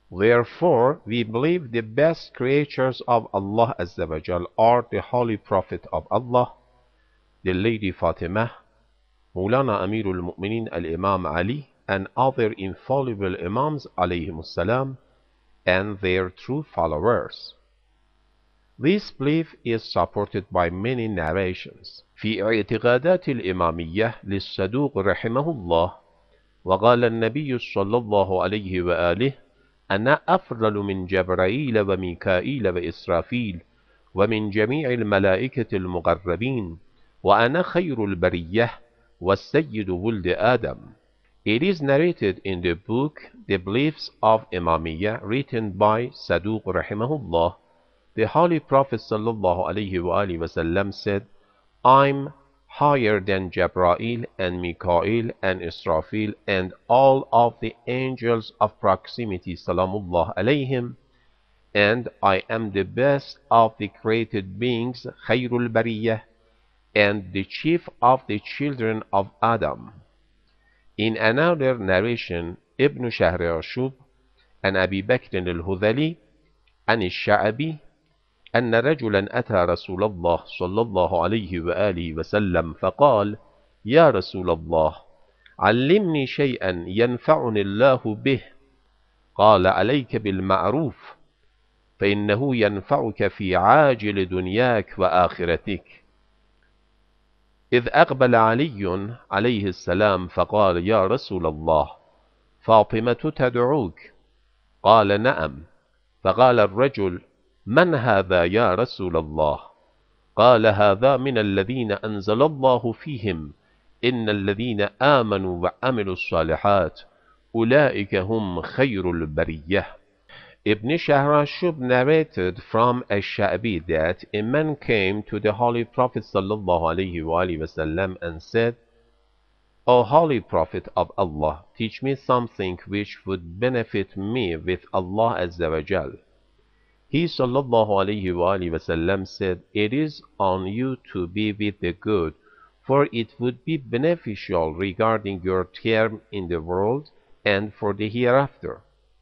Therefore, we believe the best creatures of Allah Azza wa Jal are the Holy Prophet of Allah, the Lady Fatimah, Maulana Amirul Mu'minin Al-Imam Ali, and other infallible Imams alayhimus salam, and their true followers. This belief is supported by many narrations. في اعتقادات الإمامية للصدوق رحمه الله وقال النبي صلى الله عليه وآله أنا أفضل من جبرائيل وميكائيل وإسرافيل ومن جميع الملائكة المقربين وأنا خير البرية والسيد ولد آدم. It is narrated in the book The Beliefs of Imamiyya, written by Saduq rahimahullah. The Holy Prophet sallallahu alaihi wasallam said, I'm higher than Jabrail and Mikael and Israfil and all of the angels of proximity salamullah alayhim, and I am the best of the created beings, Khairul Bariyah, and the chief of the children of Adam. In another narration, Ibn Shahr Ashub and Abi Bakr al-Hudhali and al-Sha'abi أن رجلا أتى رسول الله صلى الله عليه وآله وسلم فقال يا رسول الله علمني شيئا ينفعني الله به قال عليك بالمعروف فإنه ينفعك في عاجل دنياك وآخرتك إذ أقبل علي عليه السلام فقال يا رسول الله فاطمة تدعوك قال نعم فقال الرجل من هذا يا رسول الله؟ قال هذا من الذين أنزل الله فيهم إن الذين آمنوا وعملوا الصالحات أولئك هم خير البرية. Ibn Shahr Ashub narrated from Ash-Sha'bi that a man came to the Holy Prophet sallallahu alaihi wasallam and said, O Holy Prophet of Allah, teach me something which would benefit me with Allah Azza wa Jal. He sallallahu alaihi wasallam said, it is on you to be with the good, for it would be beneficial regarding your term in the world and for the hereafter.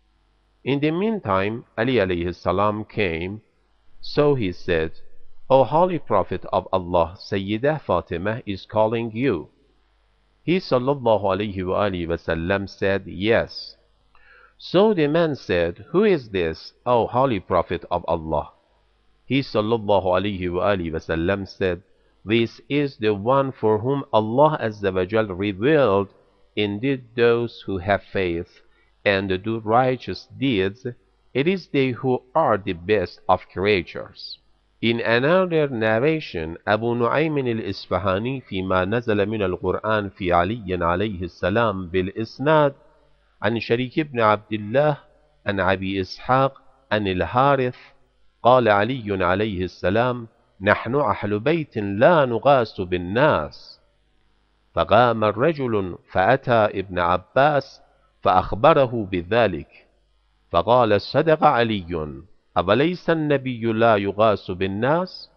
In the meantime, Ali alayhi salam came, so he said, O Holy Prophet of Allah, Sayyidah Fatimah is calling you. He sallallahu alaihi wasallam said, yes. So the man said, who is this, O Holy Prophet of Allah? He sallallahu alaihi wasallam said, this is the one for whom Allah Azza wa Jal revealed, indeed those who have faith and do righteous deeds, it is they who are the best of creatures. In another narration, Abu Nu'aym al-Isfahani فيما نزل من القرآن في علي عليه السلام بالإسناد عن شريك بن عبد الله عن أبي إسحاق عن الحارث قال علي عليه السلام نحن أهل بيت لا نغاس بالناس فقام الرجل فأتى ابن عباس فأخبره بذلك فقال صدق علي أوليس النبي لا يغاس بالناس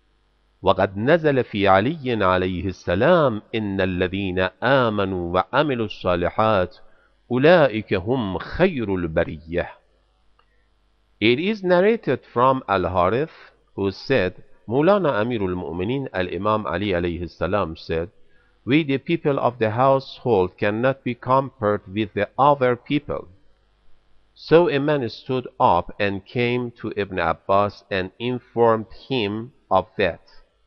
وقد نزل في علي عليه السلام إن الذين آمنوا وعملوا الصالحات أولئك هم خير البرية. It is narrated from Al-Harith, who said, Maulana Amirul Mu'minin Al-Imam Ali alayhi salam said, we the people of the household cannot be compared with the other people. So a man stood up and came to Ibn Abbas and informed him of that.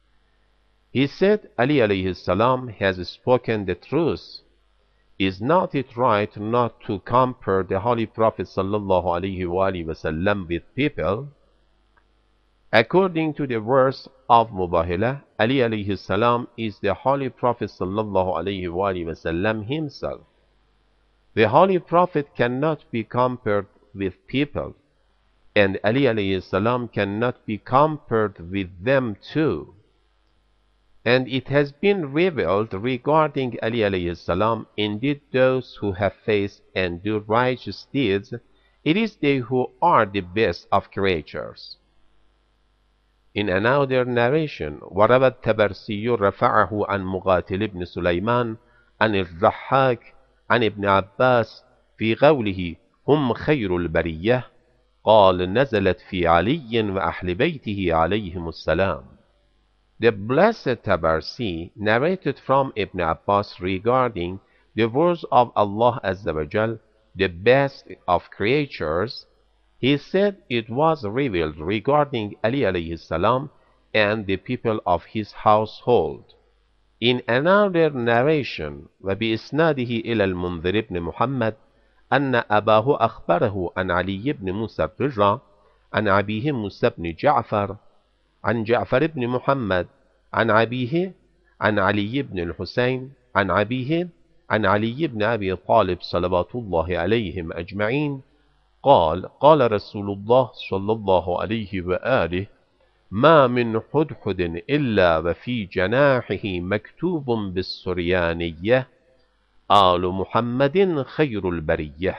He said, Ali alayhi salam has spoken the truth. Is not it right not to compare the Holy Prophet sallallahu alaihi wasallam with people? According to the verse of Mubahilah, Ali alayhi salam is the Holy Prophet sallallahu alaihi wasallam himself. The Holy Prophet cannot be compared with people, and Ali alayhi salam cannot be compared with them too. And it has been revealed regarding Ali alayhi salam, indeed those who have faith and do righteous deeds, it is they who are the best of creatures. In another narration, وَرَوَى التَّبَرْسِيُّ رَفَعَهُ عن مقاتل بن سليمان عن الضحاك عن ابن عباس في قوله هم خير البرية قال نزلت في علي وأهل بيته عليهم السلام. The Blessed Tabarsi narrated from Ibn Abbas regarding the words of Allah Azza wa Jal, the best of creatures. He said it was revealed regarding Ali alayhi salam and the people of his household. In another narration, وبإسناده إلى المنذر بن محمد أن أباه أخبره عن علي بن موسى الرضا عن أبيه موسى بن جعفر عن جعفر بن محمد عن أبيه عن علي بن الحسين عن أبيه عن علي بن أبي طالب صلوات الله عليهم أجمعين قال قال رسول الله صلى الله عليه وآله ما من حدحد إلا وفي جناحه مكتوب بالسريانية آل محمد خير البرية.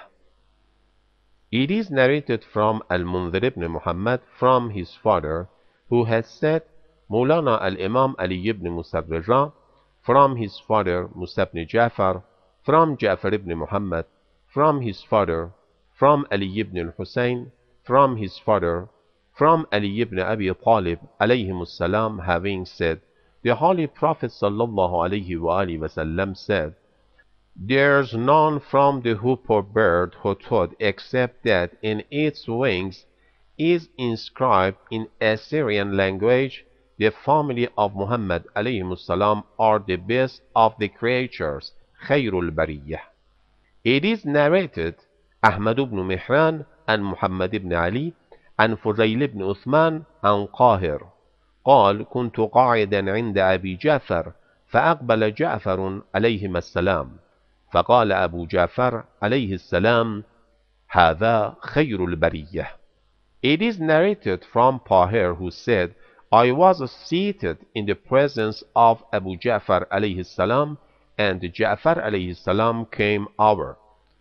It is narrated from Al-Mundhir ibn Muhammad from his father, who has said, Maulana al-Imam Ali ibn Musa al-Raja, from his father Musa ibn Ja'far, from Ja'far ibn Muhammad, from his father, from Ali ibn al-Husayn, from his father, from Ali ibn Abi Talib, alayhim salam, having said, the Holy Prophet sallallahu alayhi wa alihi wasallam said, there's none from the hoopoe bird Hotod except that in its wings is inscribed in Assyrian language, the family of Muhammad alayhi salam are the best of the creatures, Khairul Bariyah. It is narrated, Ahmad ibn Mihran and Muhammad ibn Ali عن فضيل بن عثمان عن قاهر قال كنت قاعدا عند أبي جعفر فأقبل جعفر عليهما السلام فقال أبو جعفر عليه السلام هذا خير البرية. It is narrated from Tahir, who said, I was seated in the presence of Abu Ja'far alayhi salam, and Ja'far alayhi salam came over.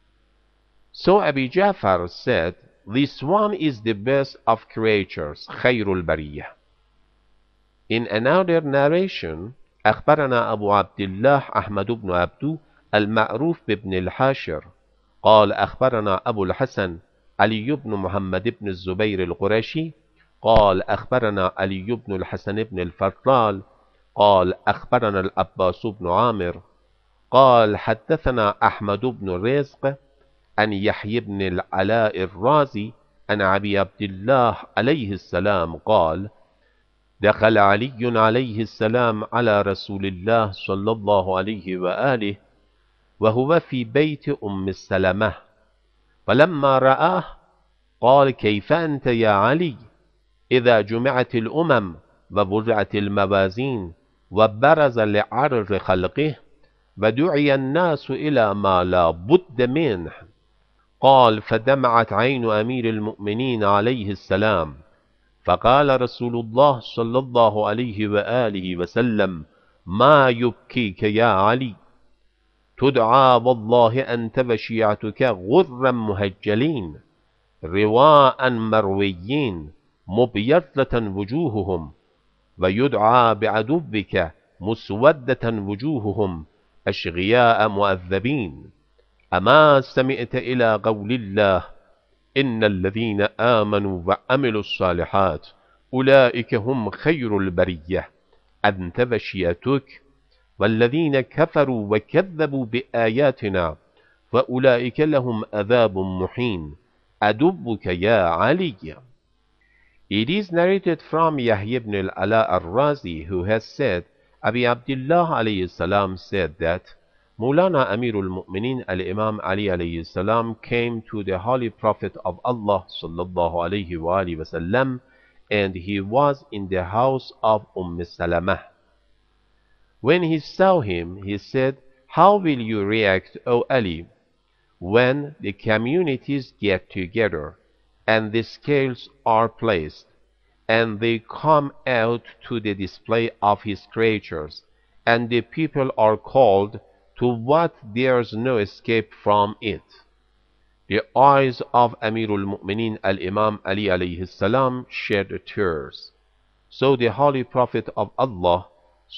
So Abu Ja'far said, this one is the best of creatures, Khairul Bariyah. In another narration, أخبرنا أبو عبد الله أحمد بن عبدو المعروف بابن الحاشر قال أخبرنا أبو الحسن علي بن محمد بن الزبير القرشي قال أخبرنا علي بن الحسن بن الفرال قال أخبرنا العباس بن عامر قال حدثنا أحمد بن رزق عن يحيى بن العلاء الرازي عن أبي عبد الله عليه السلام قال دخل علي عليه السلام على رسول الله صلى الله عليه وآله وهو في بيت أم السلمة فلما رآه قال كيف أنت يا علي إذا جمعت الأمم ووضعت الموازين وبرز لعرض خلقه ودعي الناس إلى ما لا بد منه قال فدمعت عين أمير المؤمنين عليه السلام فقال رسول الله صلى الله عليه وآله وسلم ما يبكيك يا علي تدعى والله أنت وشيعتك غرا مهجلين رواء مرويين مبيضة وجوههم ويدعى بعدوك مسودة وجوههم أشغياء مؤذبين أما سمعت إلى قول الله إن الذين آمنوا وعملوا الصالحات أولئك هم خير البرية أنت وشيعتك والذين كفروا وكذبوا بآياتنا فأولئك لهم عذاب محين أدبك يا علي. It is narrated from Yahya ibn al-Ala al-Razi, who has said, Abi Abdullah alayhi salam said that Maulana Amirul Mu'minin al-Imam Ali alayhi salam came to the Holy Prophet of Allah sallallahu alayhi wa alihi wasallam, and he was in the house of Salamah. When he saw him, he said, how will you react, O Ali, when the communities get together and the scales are placed and they come out to the display of his creatures and the people are called to what there's no escape from it? The eyes of Amirul Mu'minin al-Imam Ali alayhi salam shed tears. So the Holy Prophet of Allah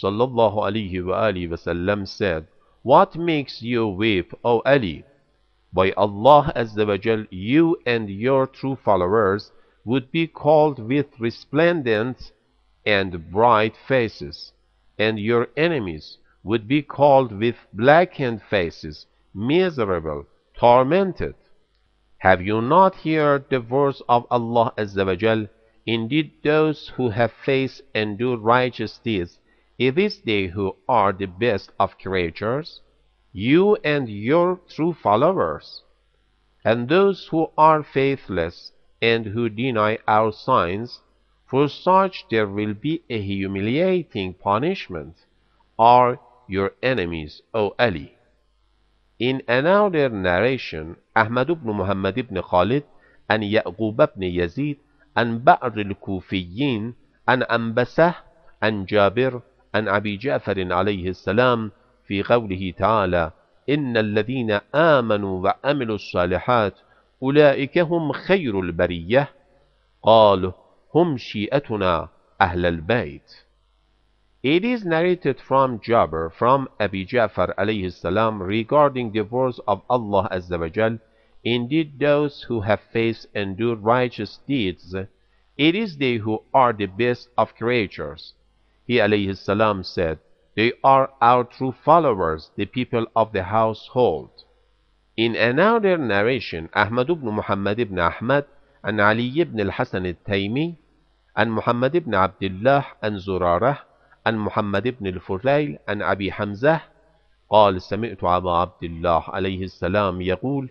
sallallahu alayhi wa alihi wasallam said, what makes you weep, O Ali? By Allah Azza wa Jal, you and your true followers would be called with resplendent and bright faces, and your enemies would be called with blackened faces, miserable, tormented. Have you not heard the words of Allah Azza wa Jal? Indeed, those who have faith and do righteous deeds, it is they who are the best of creatures, you and your true followers. And those who are faithless and who deny our signs, for such there will be a humiliating punishment, are your enemies, O Ali. In another narration, Ahmad ibn Muhammad ibn Khalid and Ya'qub ibn Yazid and Ba'r al-Kufiyin and Anbasah and Jabir and Abi Ja'far alayhi salam في قوله تعالى إن الذين آمنوا وعملوا الصالحات أولئك هم خير البرية قالوا هم شيئتنا أهل البيت. It is narrated from Jabir from Abi Ja'far alayhi salam regarding the words of Allah Azza wa Jal, indeed those who have faith and do righteous deeds, it is they who are the best of creatures. He alayhi salam said, they are our true followers, the people of the household. In another narration, Ahmad ibn Muhammad ibn Ahmad and Ali ibn al-Hasan al-Taymi and Muhammad ibn Abdullah and Zurarah عن محمد بن الفضيل عن أبي حمزة قال سمعت أبا عبد الله عليه السلام يقول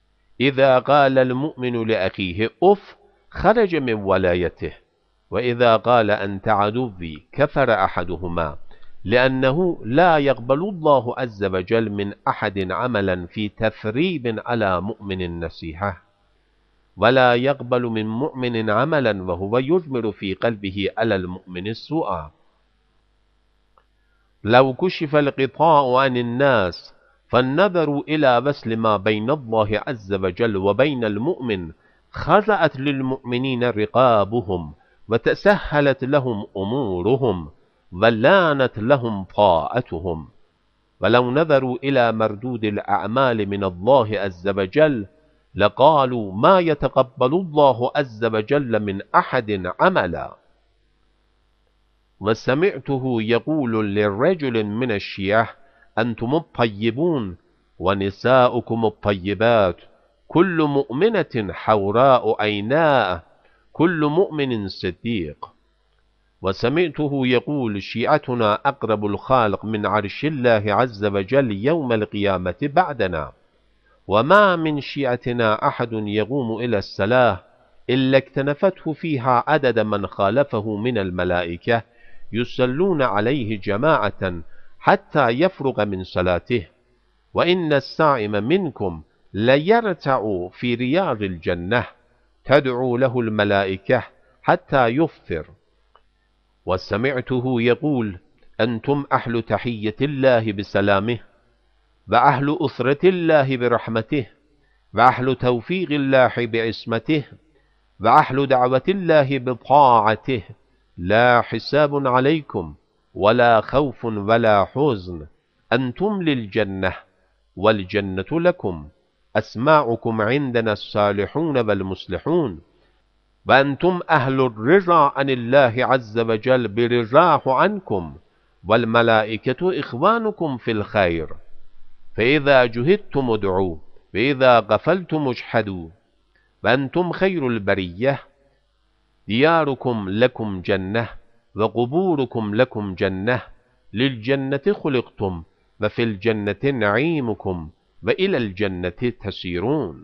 إذا قال المؤمن لأخيه أف خرج من ولايته وإذا قال أنت عدوي كفر أحدهما لأنه لا يقبل الله عز وجل من أحد عملا في تثريب على مؤمن نصيحة ولا يقبل من مؤمن عملا وهو يضمر في قلبه على المؤمن السوء لو كشف الغطاء عن الناس فالنظر إلى وصل ما بين الله عز وجل وبين المؤمن خضعت للمؤمنين رقابهم وتسهلت لهم أمورهم ولانت لهم طاعتهم ولو نظروا إلى مردود الأعمال من الله عز وجل لقالوا ما يتقبل الله عز وجل من أحد عملا. وسمعته يقول للرجل من الشيعة أنتم الطيبون ونساؤكم الطيبات كل مؤمنة حوراء عيناء كل مؤمن صديق. وسمعته يقول شيعتنا أقرب الخالق من عرش الله عز وجل يوم القيامة بعدنا وما من شيعتنا أحد يقوم إلى الصلاة إلا اكتنفته فيها عدد من خالفه من الملائكة يصلون عليه جماعة حتى يفرغ من صلاته وإن الصائم منكم ليرتع في رياض الجنة تدعو له الملائكة حتى يفطر. وسمعته يقول أنتم أهل تحية الله بسلامه وأهل أسرة الله برحمته وأهل توفيق الله بعصمته وأهل دعوة الله بطاعته لا حساب عليكم ولا خوف ولا حزن أنتم للجنة والجنة لكم أسماعكم عندنا الصالحون والمصلحون وأنتم أهل الرضا عن الله عز وجل برضاه عنكم والملائكة إخوانكم في الخير فإذا جهدتم ادعوا وإذا غفلتم اجحدوا وأنتم خير البرية دياركم لكم جنة وقبوركم لكم جنة للجنة خلقتم وفي الجنة نعيمكم وإلى الجنة تسيرون.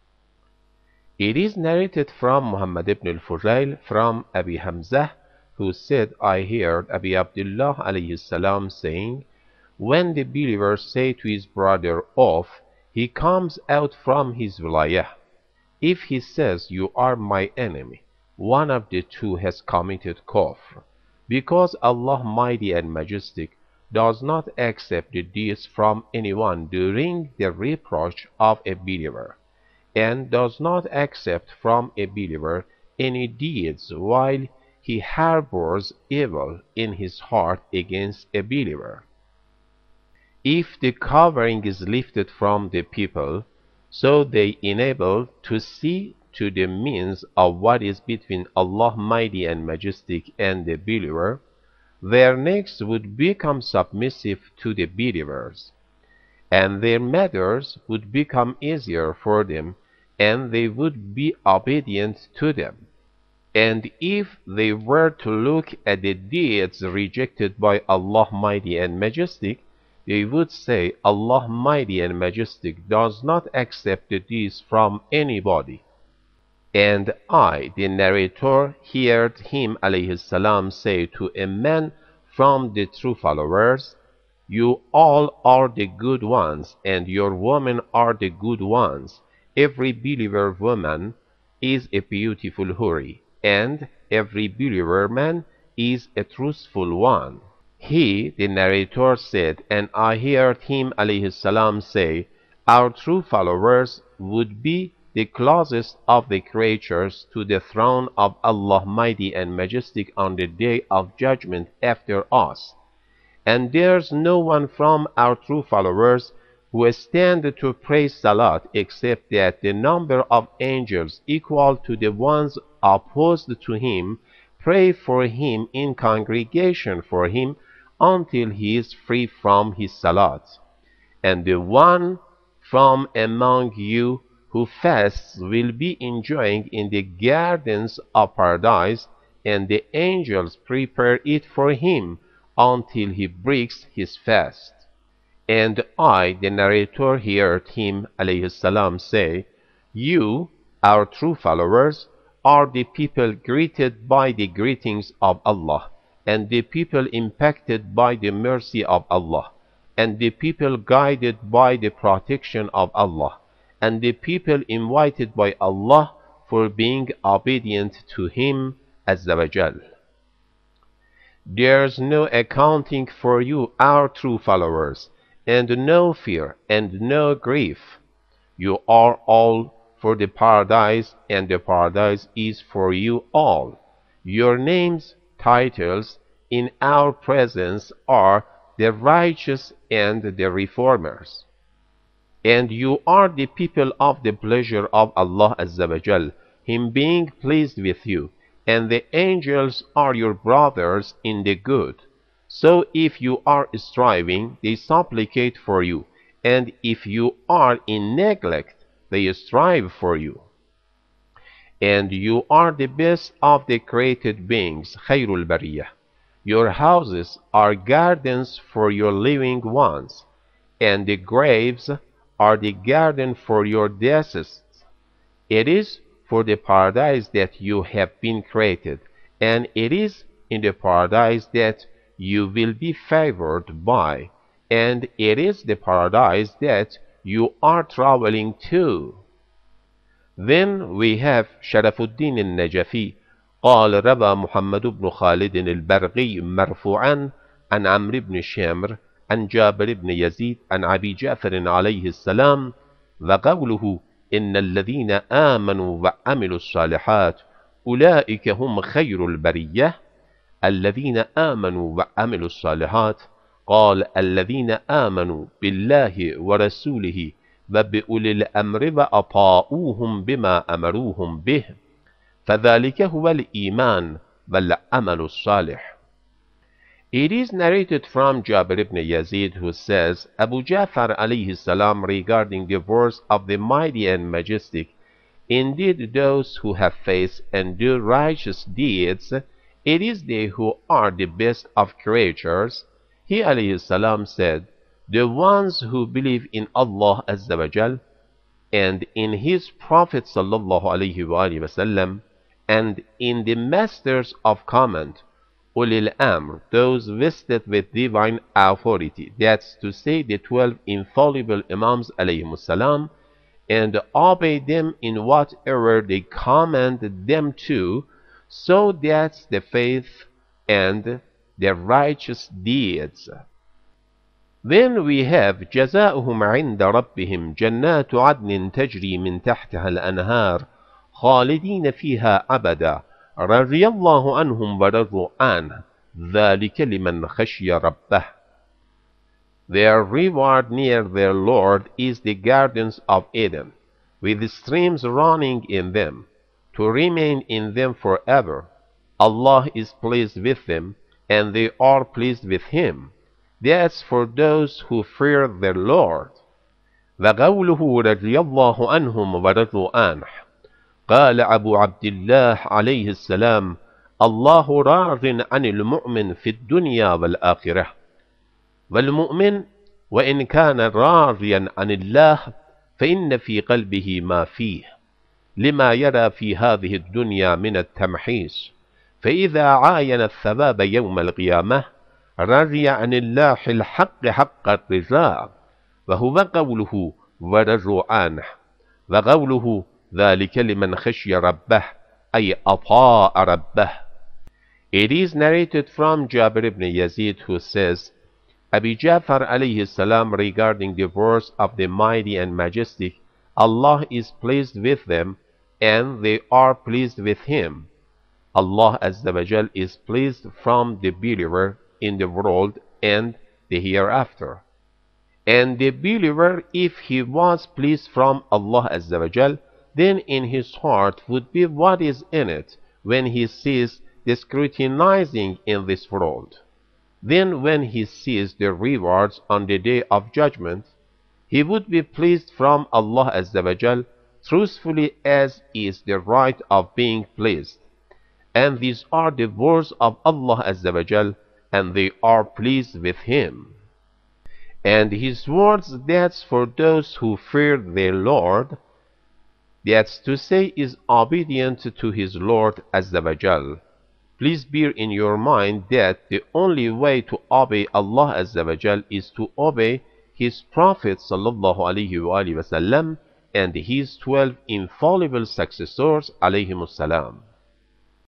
It is narrated from Muhammad ibn al-Fudayl from Abi Hamzah who said, I heard Abi Abdullah alayhi salam saying, when the believer say to his brother off, he comes out from his wilayah. If he says, you are my enemy, one of the two has committed kufr, because Allah mighty and majestic does not accept the deeds from anyone during the reproach of a believer, and does not accept from a believer any deeds while he harbors evil in his heart against a believer. If the covering is lifted from the people, so they enable to see to the means of what is between Allah Mighty and Majestic and the believer, their necks would become submissive to the believers, and their matters would become easier for them, and they would be obedient to them. And if they were to look at the deeds rejected by Allah Mighty and Majestic, they would say, Allah Mighty and Majestic does not accept the deeds from anybody. And I, the narrator, heard him alayhi salam say to a man from the true followers, you all are the good ones, and your women are the good ones. Every believer woman is a beautiful houri, and every believer man is a truthful one. He, the narrator, said, and I heard him alayhi salam say, our true followers would be the closest of the creatures to the throne of Allah Mighty and Majestic on the day of judgment after us. And there's no one from our true followers who stand to pray salat except that the number of angels equal to the ones opposed to him pray for him in congregation for him until he is free from his salat. And the one from among you who fasts will be enjoying in the gardens of paradise, and the angels prepare it for him until he breaks his fast. And I, the narrator, heard him alayhi salam say, you, our true followers, are the people greeted by the greetings of Allah, and the people impacted by the mercy of Allah, and the people guided by the protection of Allah, and the people invited by Allah for being obedient to Him Azza wa Jal. There's no accounting for you, our true followers, and no fear and no grief. You are all for the paradise, and the paradise is for you all. Your names, titles in our presence are the righteous and the reformers. And you are the people of the pleasure of Allah Azza wa Jal, Him being pleased with you, and the angels are your brothers in the good. So if you are striving, they supplicate for you, and if you are in neglect, they strive for you. And you are the best of the created beings, Khairul Bariyah. Your houses are gardens for your living ones, and the graves are the garden for your deceased. It is for the paradise that you have been created, and it is in the paradise that you will be favored by, and it is the paradise that you are traveling to. Then we have Sharafuddin al-Najafi. قال روى محمد بن خالد البرقي مرفوعا عن عمرو بن شمر عن جابر بن يزيد عن أبي جعفر عليه السلام وقوله إن الذين آمنوا وعملوا الصالحات أولئك هم خير البرية الذين آمنوا وعملوا الصالحات قال الذين آمنوا بالله ورسوله وبأولي الأمر وأطاعوهم بما أمروهم به فذلك هو الإيمان والعمل الصالح. It is narrated from Jabir ibn Yazid, who says, Abu Ja'far alayhi salam regarding the words of the Mighty and Majestic, indeed those who have faith and do righteous deeds, it is they who are the best of creatures. He alayhi salam said, the ones who believe in Allah Azza wa Jal, and in His Prophet sallallahu alayhi wa sallam, and in the masters of command, Ulil Amr, those vested with divine authority, that's to say the 12 infallible Imams alayhimus salam, and obey them in whatever they command them to, so that's the faith and the righteous deeds. Then we have جزاؤهم عند ربهم جنات عدن تجري من تحتها الأنهار خالدين فيها أبدا رضي الله عنهم ورضوا عنه ذلك لمن خشي ربه. Their reward near their Lord is the gardens of Eden, with streams running in them, to remain in them forever. Allah is pleased with them, and they are pleased with Him. That's for those who fear their Lord. وقوله رضي الله عنهم ورضوا عنه. قال أبو عبد الله عليه السلام: الله راض عن المؤمن في الدنيا والآخرة. والمؤمن وإن كان راضيا عن الله فإن في قلبه ما فيه، لما يرى في هذه الدنيا من التمحيص، فإذا عاين الثواب يوم القيامة رضي عن الله الحق حق الرضا، وهو قوله ورضوا عنه، وقوله ذلك لمن خشي ربه أي أطاع ربه. It is narrated from Jabir ibn Yazid, who says, Abi Ja'far alayhi salam, regarding the words of the mighty and majestic, Allah is pleased with them and they are pleased with Him. Allah Azza wa Jal is pleased from the believer in the world and the hereafter. And the believer, if he was pleased from Allah Azza wa Jal, then in his heart would be what is in it when he sees the scrutinizing in this world. Then when he sees the rewards on the day of judgment, he would be pleased from Allah Azza wa Jal, truthfully as is the right of being pleased. And these are the words of Allah Azza wa Jal, and they are pleased with Him. And His words, that's for those who fear their Lord, that's to say is obedient to his Lord Azza wa Jal. Please bear in your mind that the only way to obey Allah Azza wa Jal is to obey His Prophet sallallahu alaihi wasallam and His 12 infallible successors alayhimus salam.